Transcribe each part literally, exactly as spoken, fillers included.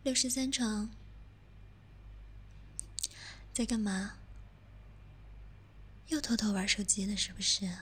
六十三床，在干嘛？又偷偷玩手机了是不是？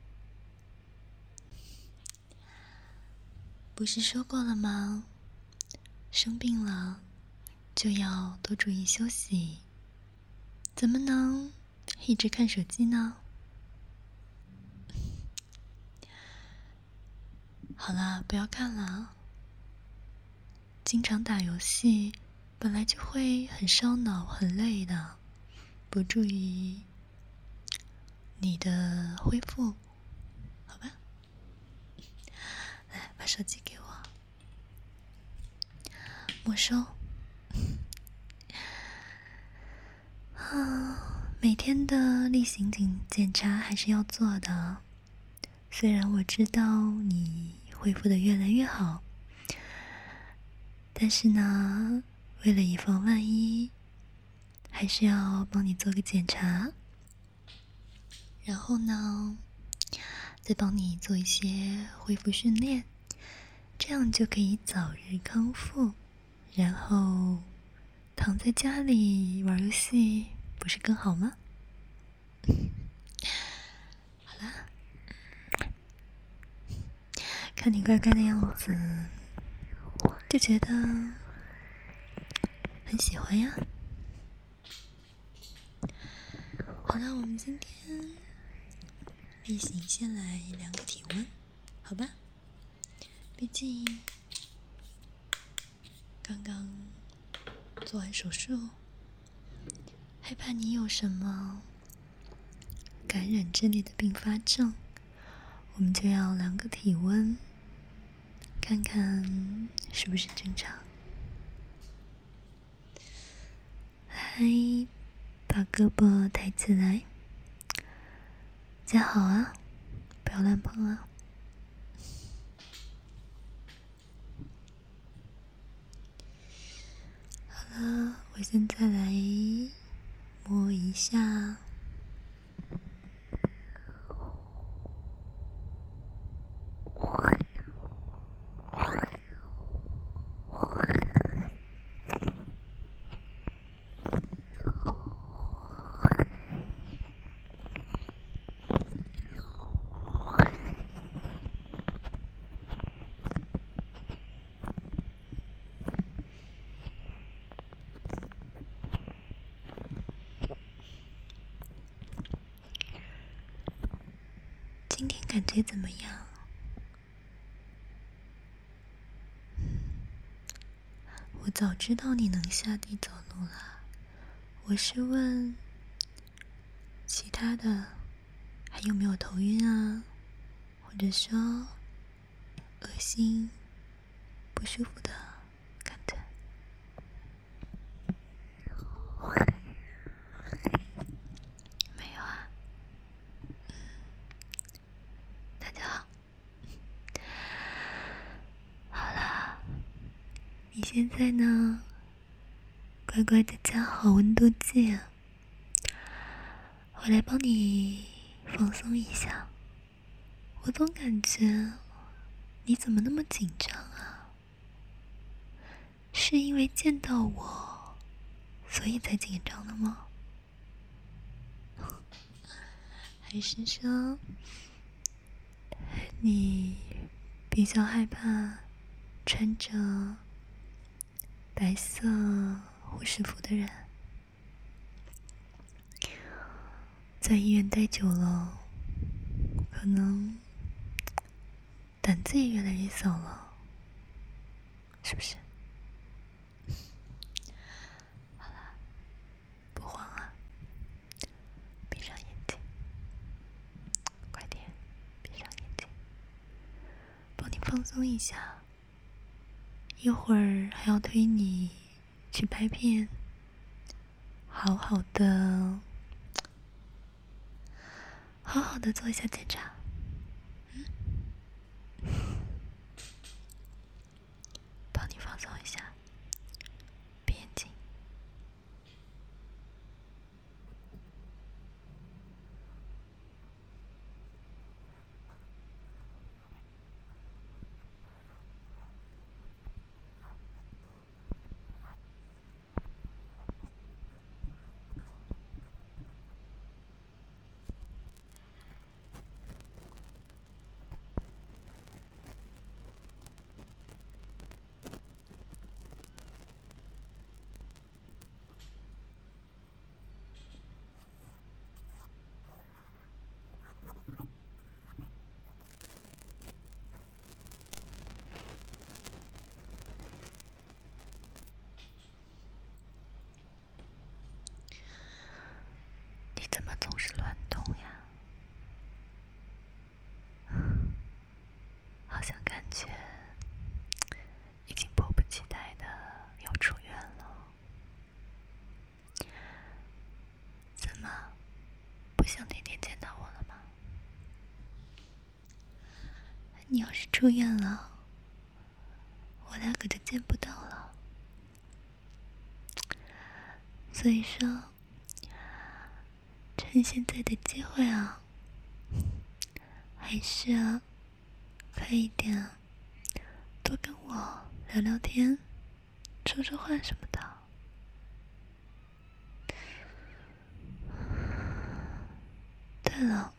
不是说过了吗？生病了就要多注意休息，怎么能一直看手机呢？好了，不要看了。经常打游戏本来就会很烧脑很累的，不注意你的恢复，好吧？来，把手机给我，没收。啊，每天的例行检检查还是要做的，虽然我知道你恢复的越来越好，但是呢，为了以防万一，还是要帮你做个检查，然后呢，再帮你做一些恢复训练，这样就可以早日康复，然后躺在家里玩游戏，不是更好吗？好啦，看你乖乖的样子，就觉得很喜欢呀。好了，我们今天例行先来量个体温，好吧？毕竟刚刚做完手术，害怕你有什么感染之类的并发症，我们就要量个体温，看看是不是正常。来，把胳膊抬起来，夹好啊，不要乱碰啊。好了，我现在来摸一下。今天感觉怎么样？我早知道你能下地走路了，我是问其他的还有没有头晕啊，或者说恶心不舒服的感觉？没有啊。大家好。好啦，你现在呢，乖乖的加好温度计啊，我来帮你放松一下。我总感觉你怎么那么紧张啊？是因为见到我所以才紧张的吗？还是说你比较害怕穿着白色护士服的人？在医院待久了，可能胆子也越来越小了，是不是？好啦，不慌啊，闭上眼睛，快点闭上眼睛，帮你放松一下。一会儿还要推你去拍片，好好的好好的做一下检查。嗯，帮你放松一下，闭眼睛。 你要是出院了，我俩可就见不到了。所以说，趁现在的机会啊，还是啊，快一点，多跟我聊聊天，说说话什么的。对了，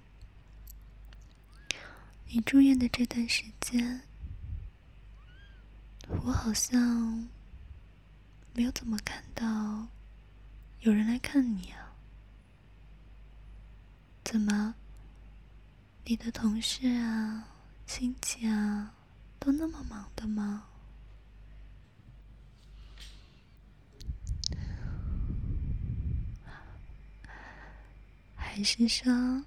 你住院的这段时间，我好像没有怎么看到有人来看你啊。怎么，你的同事啊、亲戚啊，都那么忙的吗？还是说，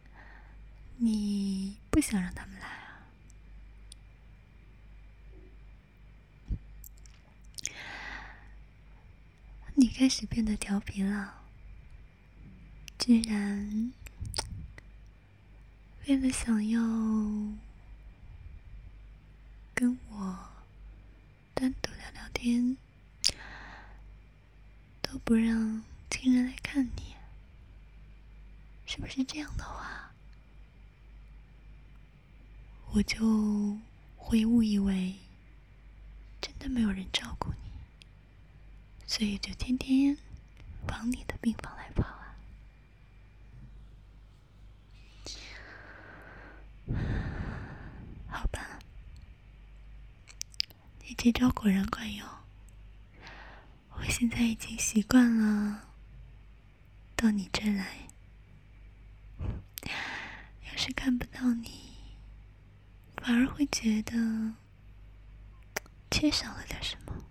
你不想让他们来啊？你开始变得调皮了，居然为了想要跟我单独聊聊天，都不让亲人来看你，是不是这样的话，我就会误以为真的没有人照顾你，所以就天天往你的病房来跑啊。好吧，你这招果然管用，我现在已经习惯了到你这来，要是看不到你，反而会觉得缺少了点什么。